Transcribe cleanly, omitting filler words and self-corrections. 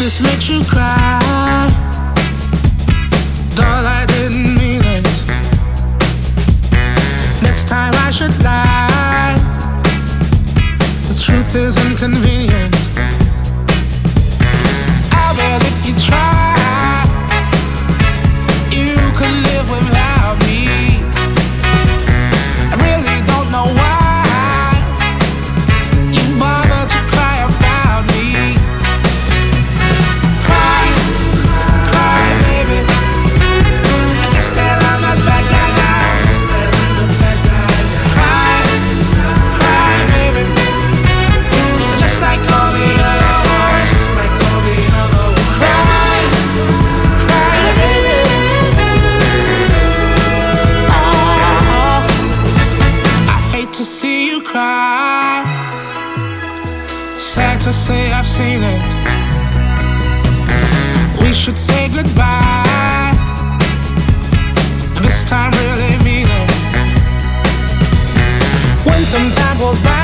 this makes you cry. Doll, I didn't mean it. Next time I should lie. The truth is inconvenient. I bet if you try, you could live without me. I really don't know why you bother to cry about me. Cry, cry, baby. I guess that I'm that bad guy now. Cry, cry, baby. Just like all the other ones. Cry, cry, baby. Oh, I hate to see you cry. Sad to say I've seen it. We should say goodbye. This time really mean it. When some time goes by,